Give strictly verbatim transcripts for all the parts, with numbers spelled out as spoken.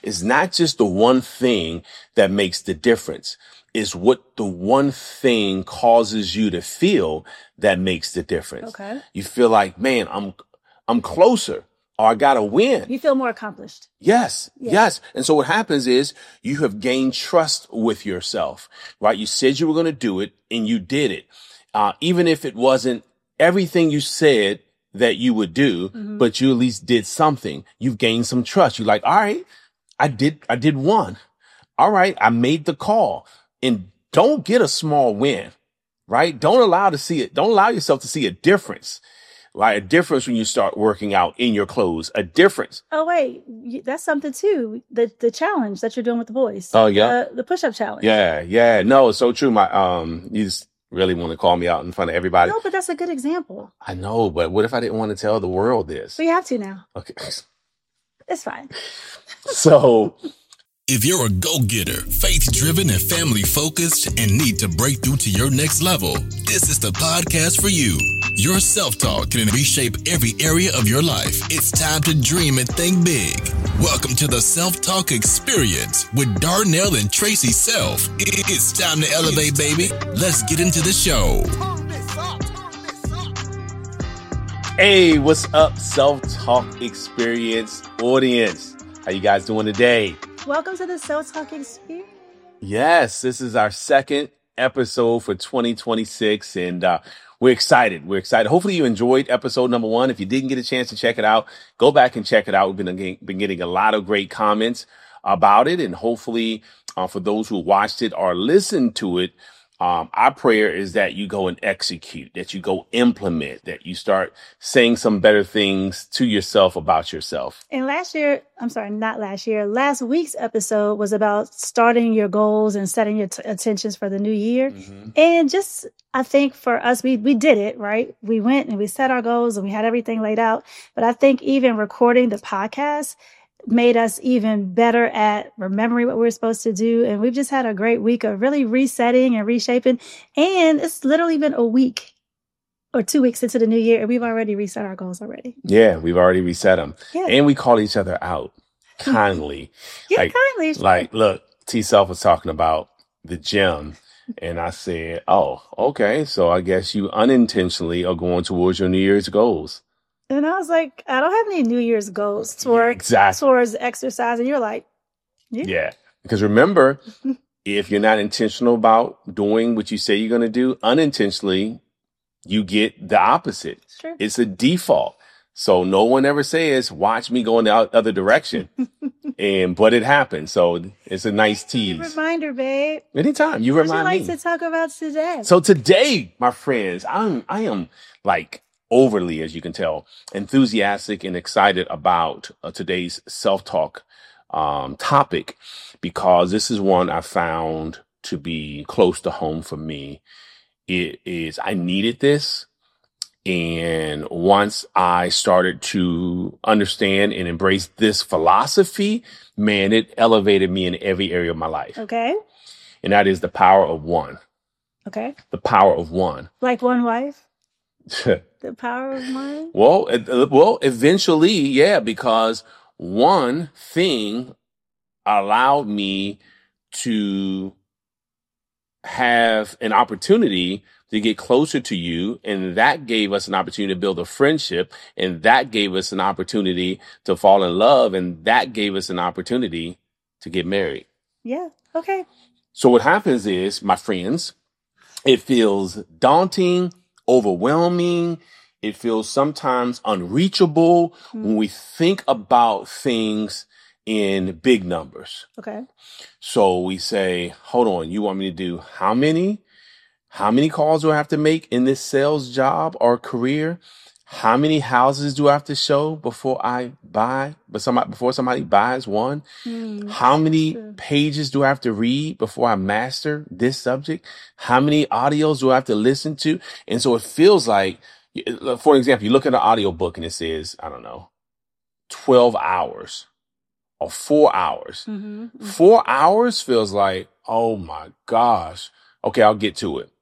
It's not just the one thing that makes the difference. It's what the one thing causes you to feel that makes the difference. Okay. You feel like, man, I'm, I'm closer, or I got to win. You feel more accomplished. Yes. Yeah. Yes. And so what happens is you have gained trust with yourself, right? You said you were going to do it and you did it. Uh, even if it wasn't everything you said that you would do, mm-hmm. but you at least did something. You've gained some trust. You're like, all right, I did, I did one. All right. I made the call. And don't get a small win, right? Don't allow to see it. Don't allow yourself to see a difference, right? A difference when you start working out in your clothes, a difference. Oh, wait, that's something too. The, the challenge that you're doing with the boys. Oh, yeah. Uh, the push-up challenge. Yeah. Yeah. No, it's so true. My, um, you just really want to call me out in front of everybody. No, but that's a good example. I know, but what if I didn't want to tell the world this? We have to now. Okay. It's fine. So if you're a go-getter, faith-driven and family-focused and need to break through to your next level, this is the podcast for you. Your self-talk can reshape every area of your life. It's time to dream and think big. Welcome to the Self-Talk Experience with Darnell and Tracy Self. It's time to elevate, baby. Let's get into the show. Hey, what's up, Self-Talk Experience audience? How you guys doing today? Welcome to the Self-Talk Experience. Yes, this is our second episode for twenty twenty-six, and uh, we're excited. We're excited. Hopefully you enjoyed episode number one. If you didn't get a chance to check it out, go back and check it out. We've been, been getting a lot of great comments about it, and hopefully uh, for those who watched it or listened to it, Um, our prayer is that you go and execute, that you go implement, that you start saying some better things to yourself about yourself. And last year, I'm sorry, not last year, last week's episode was about starting your goals and setting your t- intentions for the new year. Mm-hmm. And just, I think for us, we, we did it, right? We went and we set our goals and we had everything laid out. But I think even recording the podcast made us even better at remembering what we were supposed to do. And we've just had a great week of really resetting and reshaping. And it's literally been a week or two weeks into the new year, and we've already reset our goals already. Yeah, we've already reset them. Yeah. And we call each other out kindly. yeah, like, kindly. Sure. Like, look, T-Self was talking about the gym. And I said, oh, okay. So I guess you unintentionally are going towards your New Year's goals. And I was like, I don't have any New Year's goals towards, exactly. towards exercise. And you're like, yeah. Yeah. Because remember, if you're not intentional about doing what you say you're going to do, unintentionally, you get the opposite. It's true. It's a default. So no one ever says, watch me go in the other direction. and But it happens. So it's a nice tease. Reminder, babe. Anytime. You what remind would you me. like to talk about today? So today, my friends, I'm, I am like, overly, as you can tell, enthusiastic and excited about uh, today's self-talk um, topic, because this is one I found to be close to home for me. It is, I needed this. And once I started to understand and embrace this philosophy, man, it elevated me in every area of my life. Okay. And that is the power of one. Okay. The power of one. Like one wife? The power of one? Well, uh, well, eventually, yeah, because one thing allowed me to have an opportunity to get closer to you. And that gave us an opportunity to build a friendship. And that gave us an opportunity to fall in love. And that gave us an opportunity to get married. Yeah. Okay. So what happens is, my friends, it feels daunting, overwhelming. It feels sometimes unreachable mm-hmm. when we think about things in big numbers. Okay. So we say, hold on, you want me to do how many? How many calls do I have to make in this sales job or career? How many houses do I have to show before I buy, but somebody, before somebody buys one? Mm, How many true. pages do I have to read before I master this subject? How many audios do I have to listen to? And so it feels like, for example, you look at an audio book and it says, I don't know, twelve hours or four hours. Mm-hmm, mm-hmm. Four hours feels like, oh my gosh. Okay, I'll get to it.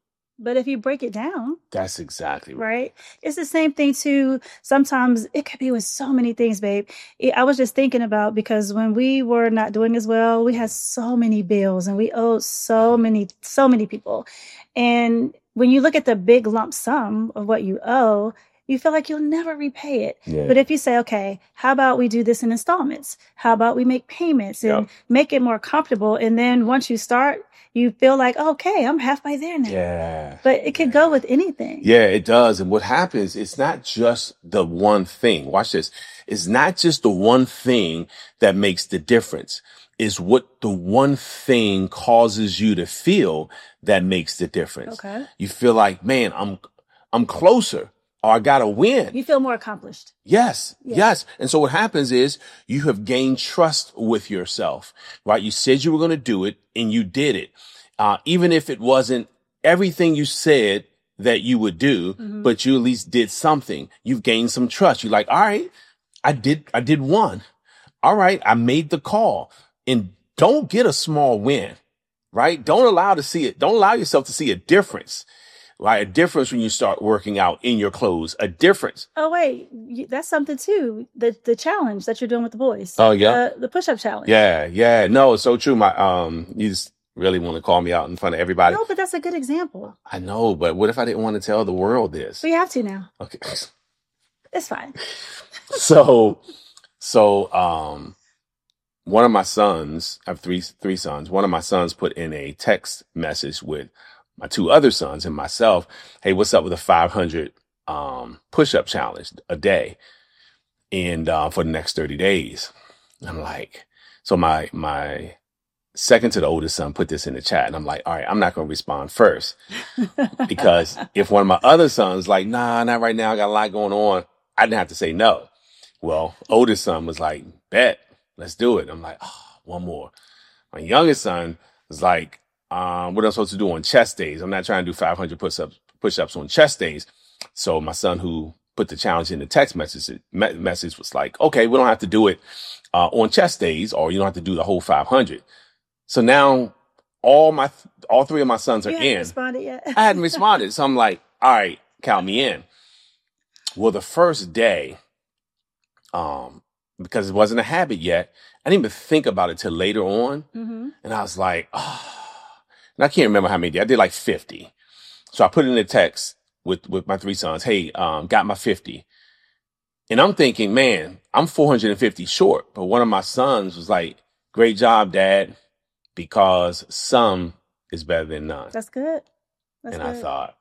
But if you break it down, that's exactly right. Right. It's the same thing too. Sometimes it could be with so many things, babe. It- I was just thinking about because when we were not doing as well, we had so many bills and we owed so many, so many people. And when you look at the big lump sum of what you owe, you feel like you'll never repay it. Yeah. But if you say, okay, how about we do this in installments? How about we make payments and Yep. make it more comfortable? And then once you start, you feel like, okay, I'm halfway there now. Yeah. But it could go with anything. Yeah, it does. And what happens, it's not just the one thing. Watch this. It's not just the one thing that makes the difference. It's what the one thing causes you to feel that makes the difference. Okay. You feel like, man, I'm, I'm closer, or I gotta win. You feel more accomplished. Yes, Yeah. yes. And so what happens is you have gained trust with yourself, right? You said you were going to do it and you did it. Uh, even if it wasn't everything you said that you would do, Mhm. but you at least did something. You've gained some trust. You're like, all right, I did, I did one. All right. I made the call. And don't get a small win, right? Don't allow to see it. Don't allow yourself to see a difference. Right? A difference when you start working out in your clothes, a difference. Oh, wait, you, that's something too. The the challenge that you're doing with the boys. Oh, yeah. Uh, the push-up challenge. Yeah. Yeah. No, it's so true. My, um, you just really want to call me out in front of everybody. No, but that's a good example. I know, but what if I didn't want to tell the world this? We have to now. Okay. It's fine. so, so, um, one of my sons, I have three, three sons. One of my sons put in a text message with my two other sons and myself. Hey, what's up with a five hundred, um, push-up challenge a day? And, uh, for the next thirty days. I'm like, so my, my second to the oldest son put this in the chat and I'm like, all right, I'm not going to respond first because if one of my other sons like, nah, not right now, I got a lot going on, I didn't have to say no. Well, oldest son was like, bet, let's do it. I'm like, oh, one more. My youngest son was like, um, what am I supposed to do on chest days? I'm not trying to do five hundred push-ups, push-ups on chest days. So my son who put the challenge in the text message, me- message was like, okay, we don't have to do it, uh, on chest days, or you don't have to do the whole five hundred. So now all my, all three of my sons are You haven't in. responded yet. I hadn't responded. So I'm like, all right, count me in. Well, the first day, um, because it wasn't a habit yet, I didn't even think about it till later on. Mm-hmm. And I was like, oh, and I can't remember how many. I did like fifty. So I put in a text with, with my three sons. Hey, um, got my fifty. And I'm thinking, man, I'm four hundred fifty short. But one of my sons was like, great job, Dad, because some is better than none. That's good. That's and good. I thought,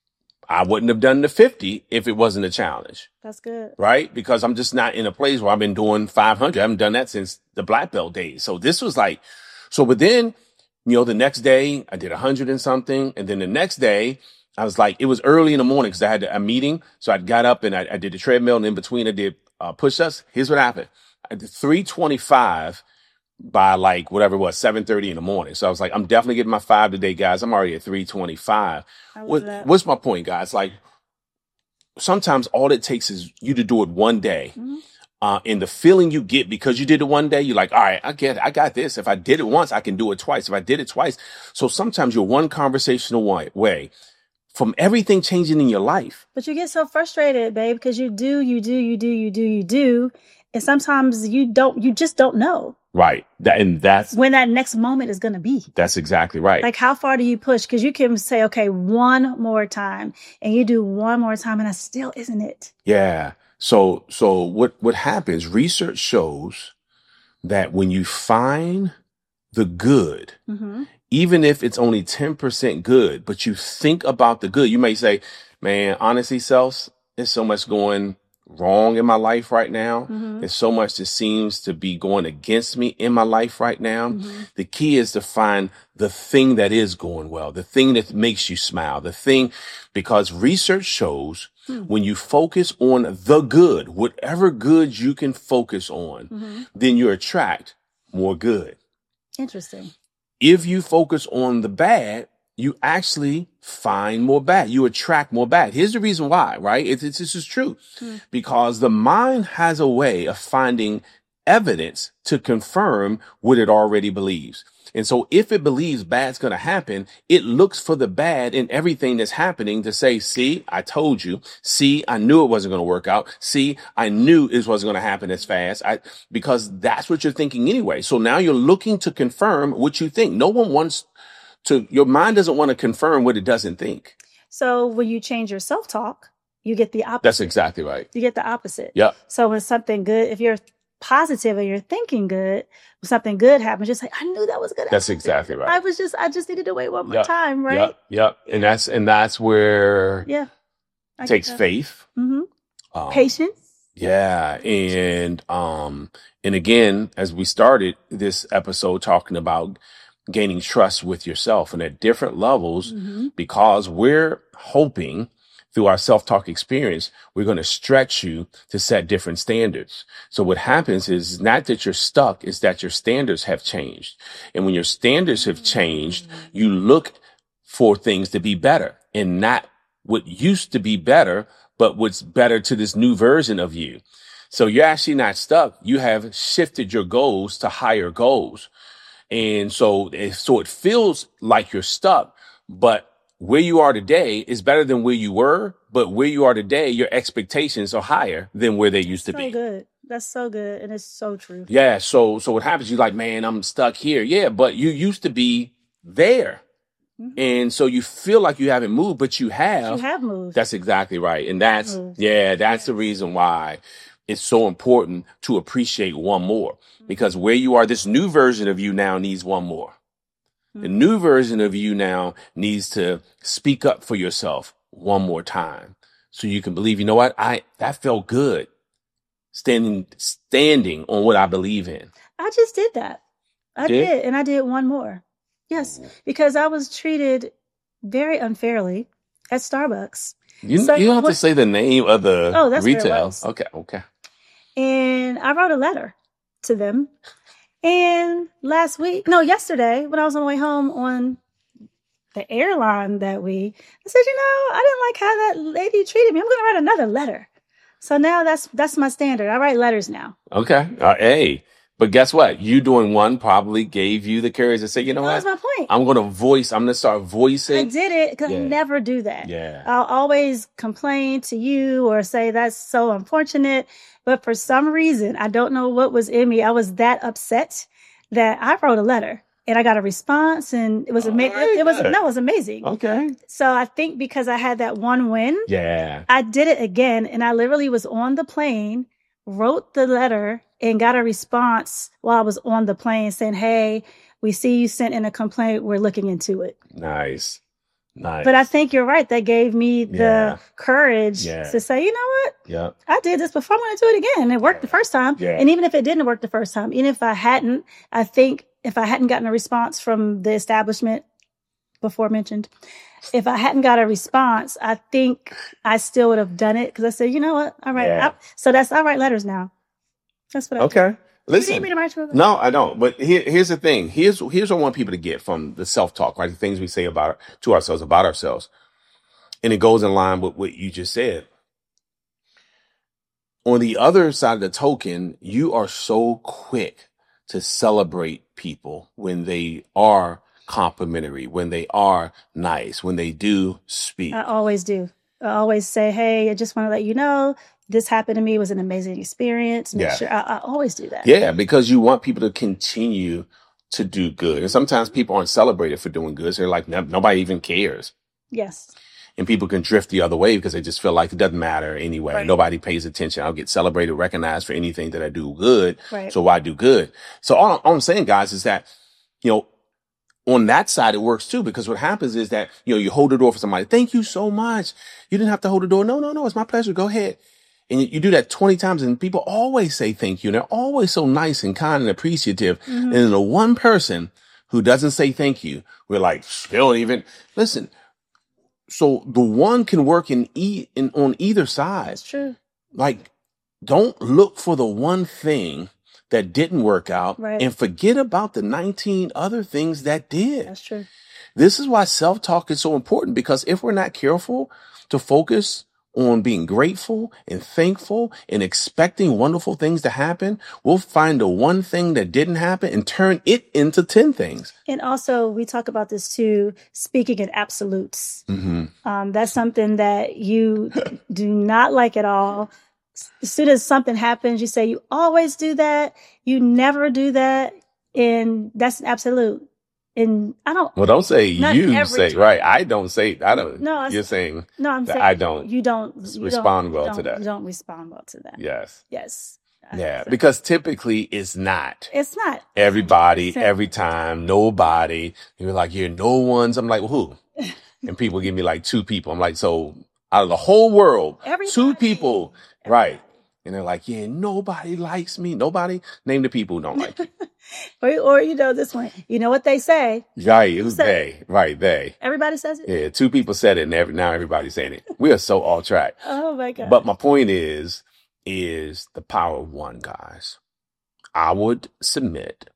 I wouldn't have done the fifty if it wasn't a challenge, That's good. right? Because I'm just not in a place where I've been doing five hundred. I haven't done that since the black belt days. So this was like, so, but then, you know, the next day I did a hundred and something. And then the next day I was like, it was early in the morning because I had a meeting. So I got up and I, I did the treadmill, and in between I did uh, push-ups. Here's what happened. I did three twenty-five by like whatever it was, seven thirty in the morning. So I was like, I'm definitely getting my five today, guys. I'm already at three twenty-five. I love What, that. what's my point, guys? Like, sometimes all it takes is you to do it one day. Mhm. Uh, and the feeling you get because you did it one day, you're like, all right, I get it. I got this. If I did it once, I can do it twice. If I did it twice. So sometimes you're one conversational way, way from everything changing in your life. But you get so frustrated, babe, because you do, you do, you do, you do, you do. And sometimes you don't, you just don't know Right. That, and that's, when that next moment is going to be. that's exactly right. Like, how far do you push? Because you can say, okay, one more time, and you do one more time, and that still isn't it. Yeah. So, so what, what happens, research shows that when you find the good, Mm-hmm. even if it's only ten percent good, but you think about the good, you may say, man, honestly, selves, there's so much going wrong in my life right now. Mm-hmm. There's so much that seems to be going against me in my life right now. Mm-hmm. The key is to find the thing that is going well, the thing that makes you smile, the thing, because research shows Hmm. when you focus on the good, whatever good you can focus on, Mm-hmm. then you attract more good. Interesting. If you focus on the bad, you actually find more bad. You attract more bad. Here's the reason why, right? It's, it's, this is true. Hmm. Because the mind has a way of finding evidence to confirm what it already believes. And so if it believes bad's going to happen, it looks for the bad in everything that's happening to say, see, I told you. See, I knew it wasn't going to work out. See, I knew it wasn't going to happen as fast. I, because that's what you're thinking anyway. So now you're looking to confirm what you think. No one wants to, your mind doesn't want to confirm what it doesn't think. So when you change your self-talk, you get the opposite. That's exactly right. You get the opposite. Yep. So when something good, if you're positive and you're thinking good, when something good happens, just like, I knew that was good. That's exactly right. I was just, I just needed to wait one more Yep. time, right? Yep. Yep. And that's, and that's where Yeah. I it get takes that. faith. Mhm. Um, Patience. Yeah. And, um, and again, as we started this episode talking about gaining trust with yourself and at different levels, Mhm. because we're hoping through our self-talk experience, we're going to stretch you to set different standards. So what happens is not that you're stuck, it's that your standards have changed. And when your standards have changed, you look for things to be better and not what used to be better, but what's better to this new version of you. So you're actually not stuck. You have shifted your goals to higher goals. And so, so it feels like you're stuck, but where you are today is better than where you were, but where you are today, your expectations are higher than where they used to So be. good. That's so good. And it's so true. Yeah. So, so what happens? You're like, man, I'm stuck here. Yeah. But you used to be there. Mhm. And so you feel like you haven't moved, but you have. You have moved. That's exactly right. And that's, Moved. yeah, that's the reason why it's so important to appreciate one more, because where you are, this new version of you now needs one more. The new version of you now needs to speak up for yourself one more time so you can believe, you know what? I, that felt good. Standing, standing on what I believe in. I just did that. I Did? did. And I did one more. Yes. Because I was treated very unfairly at Starbucks. You, So you don't have what- to say the name of the Oh, that's where it retail. was. Okay. Okay. And I wrote a letter to them. And last week, no, yesterday, when I was on the way home on the airline that week, I said, you know, I didn't like how that lady treated me. I'm going to write another letter. So now that's that's my standard. I write letters now. Okay. Uh, hey, but guess what? You doing one probably gave you the courage to say, you know That was what? my point. I'm going to voice, I'm going to start I voicing. did it because Yeah. I never do that. Yeah. I'll always complain to you or say that's so unfortunate. But for some reason, I don't know what was in me. I was that upset that I wrote a letter and I got a response, and it was Oh, amazing. I It, it was like that. no, it was amazing. Okay. So I think because I had that one win, Yeah. I did it again, and I literally was on the plane, wrote the letter, and got a response while I was on the plane saying, "Hey, we see you sent in a complaint. We're looking into it." Nice. Nice. But I think you're right. That gave me the Yeah. courage Yeah. to say, you know what? yeah. I did this before. I'm going to do it again. It worked the first time. Yeah. And even if it didn't work the first time, even if I hadn't, I think if I hadn't gotten a response from the establishment before mentioned, if I hadn't got a response, I think I still would have done it because I said, you know what? All right. Yeah. I, so that's, I write letters now. That's what I do. Okay. You need Listen. me to write you a letter? No, I don't. But here, here's the thing. Here's here's what I want people to get from the self-talk, right? The things we say about to ourselves, about ourselves. And it goes in line with what you just said. On the other side of the token, you are so quick to celebrate people when they are complimentary, when they are nice, when they do speak. I always do. I always say, hey, I just want to let you know this happened to me. It was an amazing experience. Make Yeah. sure I, I always do that. Yeah, because you want people to continue to do good. And sometimes people aren't celebrated for doing good. So they're like, "No- nobody even cares." Yes. And people can drift the other way because they just feel like it doesn't matter anyway. Right. Nobody pays attention. I'll get celebrated, recognized for anything that I do good. Right. So why do good? So all, all I'm saying, guys, is that, you know, on that side, it works too, because what happens is that, you know, you hold the door for somebody. Thank you so much. You didn't have to hold the door. No, no, no. It's my pleasure. Go ahead. And you, you do that twenty times, and people always say thank you. And they're always so nice and kind and appreciative. Mhm. And then the one person who doesn't say thank you, we're like, still even listen. So the one can work in e in on either side. That's true. Like, don't look for the one thing that didn't work out Right. and forget about the nineteen other things that did. That's true. This is why self-talk is so important, because if we're not careful to focus on being grateful and thankful and expecting wonderful things to happen, we'll find the one thing that didn't happen and turn it into ten things. And also, we talk about this too, speaking in absolutes. Mm-hmm. Um, that's something that you do not like at all. As soon as something happens, you say, you always do that. You never do that. And that's an absolute. And I don't. Well, don't say not you every say, time. right. I don't say, I don't. No, I- You're saying No, I'm that saying I don't You don't you respond don't, well don't, to that. You don't respond well to that. Yes. Yes. I Yeah. so. Because typically it's not. It's not. Everybody, So- every time, nobody. You're like, you're no ones. I'm like, well, who? And people give me like two people. I'm like, so out of the whole world, Everybody. two people, right? And they're like, yeah, nobody likes me. Nobody. Name the people who don't like you. Or, or you know this one. You know what they say? Right. Who's So- they? Right. They. Everybody says it. Yeah. Two people said it and every, now everybody's saying it. We are so off track. Oh my God. But my point is, is the power of one, guys. I would submit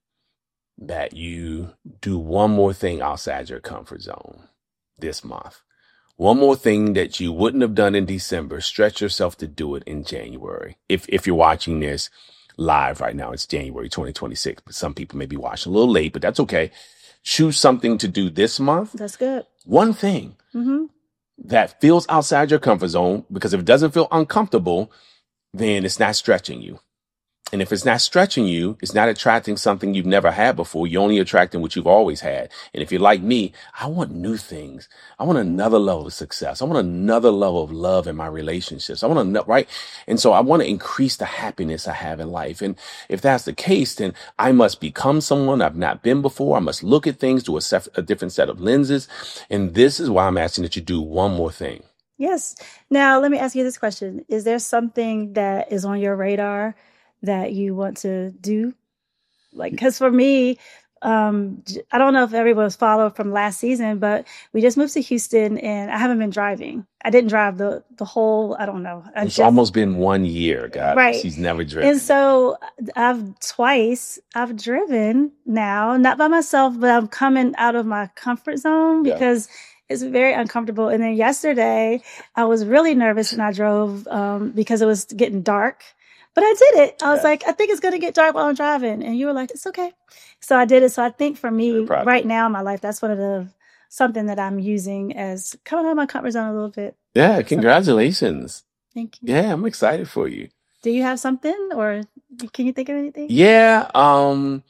that you do one more thing outside your comfort zone this month. One more thing that you wouldn't have done in December, stretch yourself to do it in January. If if you're watching this live right now, it's January twenty twenty-six, but some people may be watching a little late, but that's okay. Choose something to do this month. That's good. One thing Mm-hmm. that feels outside your comfort zone, because if it doesn't feel uncomfortable, then it's not stretching you. And if it's not stretching you, it's not attracting something you've never had before. You're only attracting what you've always had. And if you're like me, I want new things. I want another level of success. I want another level of love in my relationships. I want to, right? And so I want to increase the happiness I have in life. And if that's the case, then I must become someone I've not been before. I must look at things through a, sef- a different set of lenses. And this is why I'm asking that you do one more thing. Yes. Now, let me ask you this question. Is there something that is on your radar that you want to do? Like, because for me, um, j- I don't know if everyone's followed from last season, but we just moved to Houston and I haven't been driving. I didn't drive the, the whole, I don't know. I It's just- almost been one year, guys. Right. She's never driven. And so I've twice I've driven now, not by myself, but I'm coming out of my comfort zone Yeah. because it's very uncomfortable. And then yesterday I was really nervous when I drove um, because it was getting dark. But I did it. I was Yeah. like, I think it's going to get dark while I'm driving. And you were like, it's okay. So I did it. So I think for me Very proud of right now in my life, that's one of the, something that I'm using as coming out of my comfort zone a little bit. Yeah, congratulations. Thank you. Yeah, I'm excited for you. Do you have something or can you think of anything? Yeah, um,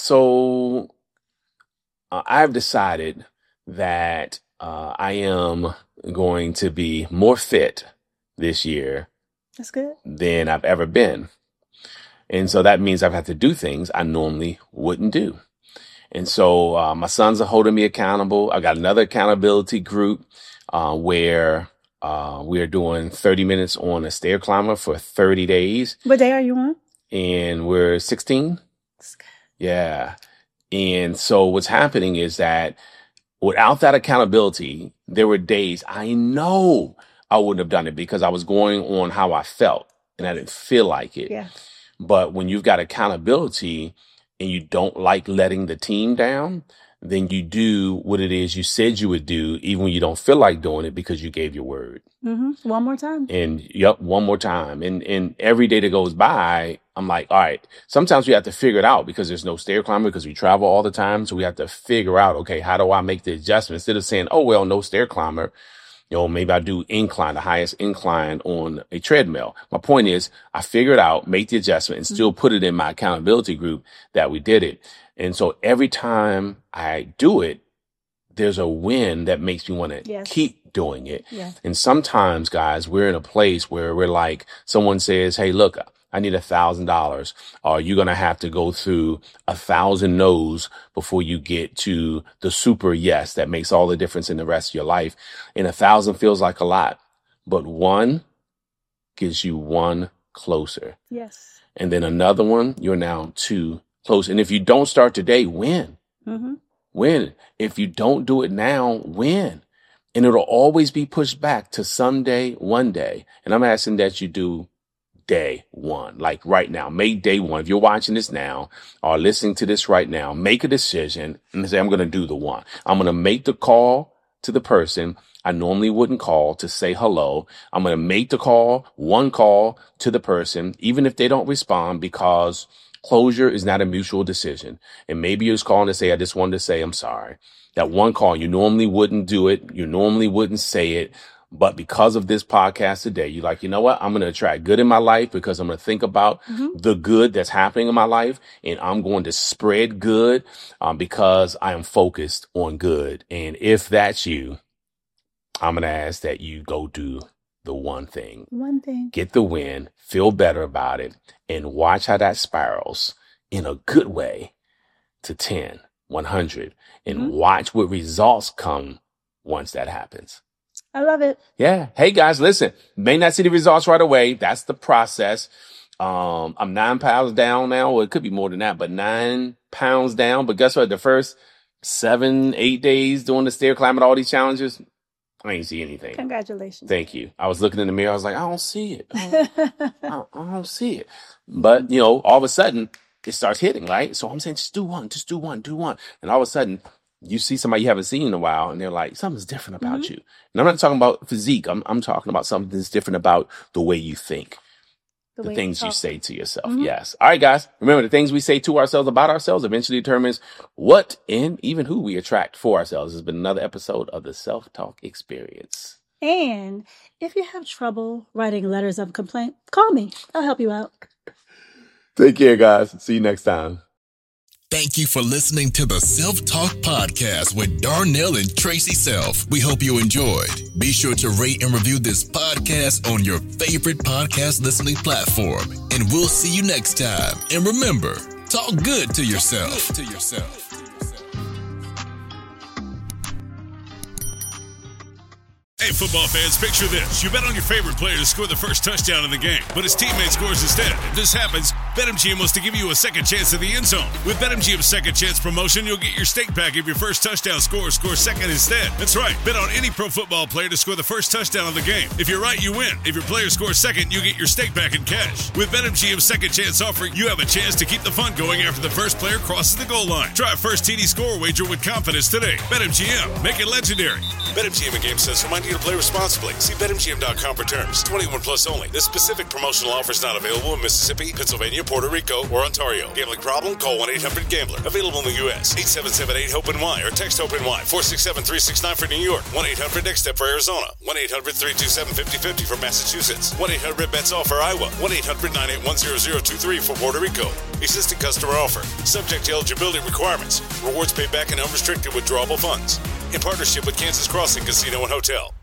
so uh, I've decided that uh, I am going to be more fit this year That's good. than I've ever been. And so that means I've had to do things I normally wouldn't do. And so uh, my sons are holding me accountable. I got another accountability group uh, where uh, we are doing thirty minutes on a stair climber for thirty days. What day are you on? And we're sixteen. That's good. Yeah. And so what's happening is that without that accountability, there were days I know I wouldn't have done it because I was going on how I felt and I didn't feel like it. Yeah. But when you've got accountability and you don't like letting the team down, then you do what it is you said you would do, even when you don't feel like doing it because you gave your word. hmm One more time. And yep, one more time. And and every day that goes by, I'm like, all right, sometimes we have to figure it out because there's no stair climber because we travel all the time. So we have to figure out, okay, how do I make the adjustment? Instead of saying, oh, well, no stair climber, you know, maybe I do incline, the highest incline on a treadmill. My point is I figure it out, make the adjustment and still put it in my accountability group that we did it. And so every time I do it, there's a win that makes me want to Yes. keep doing it. Yeah. And sometimes, guys, we're in a place where we're like, someone says, hey, look, I need a thousand dollars, or you're going to have to go through a thousand no's before you get to the super yes that makes all the difference in the rest of your life. And a thousand feels like a lot, but one gives you one closer. Yes. And then another one, you're now two close. And if you don't start today, win, hmm win. If you don't do it now, win. And it'll always be pushed back to someday, one day. And I'm asking that you do day one, like right now, make day one. If you're watching this now or listening to this right now, make a decision and say, I'm going to do the one. I'm going to make the call to the person I normally wouldn't call to say hello. I'm going to make the call, one call to the person, even if they don't respond, because closure is not a mutual decision. And maybe you're just calling to say, I just wanted to say, I'm sorry. That one call, you normally wouldn't do it. You normally wouldn't say it. But because of this podcast today, you're like, you know what? I'm going to attract good in my life because I'm going to think about mm-hmm. the good that's happening in my life. And I'm going to spread good um, because I am focused on good. And if that's you, I'm going to ask that you go do the one thing. One thing. Get the win, feel better about it, and watch how that spirals in a good way to ten, one hundred, and mm-hmm. watch what results come once that happens. I love it. Yeah. Hey, guys, listen, may not see the results right away. That's the process. Um, I'm nine pounds down now. Well, it could be more than that, but nine pounds down. But guess what? The first seven, eight days doing the stair climbing, all these challenges, I ain't see anything. Congratulations. Thank you. I was looking in the mirror. I was like, I don't see it. I don't, I don't, I don't see it. But, you know, all of a sudden it starts hitting, right? So I'm saying, just do one, just do one, do one. And all of a sudden you see somebody you haven't seen in a while and they're like, something's different about mm-hmm. you. And I'm not talking about physique. I'm, I'm talking about something that's different about the way you think, the, the things you, you say to yourself. Mm-hmm. Yes. All right, guys. Remember, the things we say to ourselves about ourselves eventually determines what and even who we attract for ourselves. This has been another episode of the Self-Talk Experience. And if you have trouble writing letters of complaint, call me. I'll help you out. Take care, guys. See you next time. Thank you for listening to the Self-Talk Podcast with Darnell and Tracy Self. We hope you enjoyed. Be sure to rate and review this podcast on your favorite podcast listening platform. And we'll see you next time. And remember, talk good to yourself. Talk good to yourself. Hey, football fans, picture this. You bet on your favorite player to score the first touchdown in the game, but his teammate scores instead. If this happens, BetMGM wants to give you a second chance at the end zone. With BetMGM's second chance promotion, you'll get your stake back if your first touchdown scorer scores second instead. That's right. Bet on any pro football player to score the first touchdown of the game. If you're right, you win. If your player scores second, you get your stake back in cash. With BetMGM's second chance offer, you have a chance to keep the fun going after the first player crosses the goal line. Try a first T D score wager with confidence today. BetMGM. Make it legendary. BetMGM and GameSense remind you to play responsibly. See Bet M G M dot com for terms. twenty-one plus only. This specific promotional offer is not available in Mississippi, Pennsylvania, Puerto Rico, or Ontario. Gambling problem? Call one eight hundred gambler. Available in the U S eight seven seven eight hope N Y or text HOPE-NY four six seven three six nine for New York. one eight hundred next step for Arizona. one eight hundred three two seven five zero five zero for Massachusetts. one eight hundred bets all for Iowa. one eight hundred nine eight one zero zero two three for Puerto Rico. Existing customer offer. Subject to eligibility requirements. Rewards paid back in unrestricted withdrawable funds. In partnership with Kansas Crossing Casino and Hotel.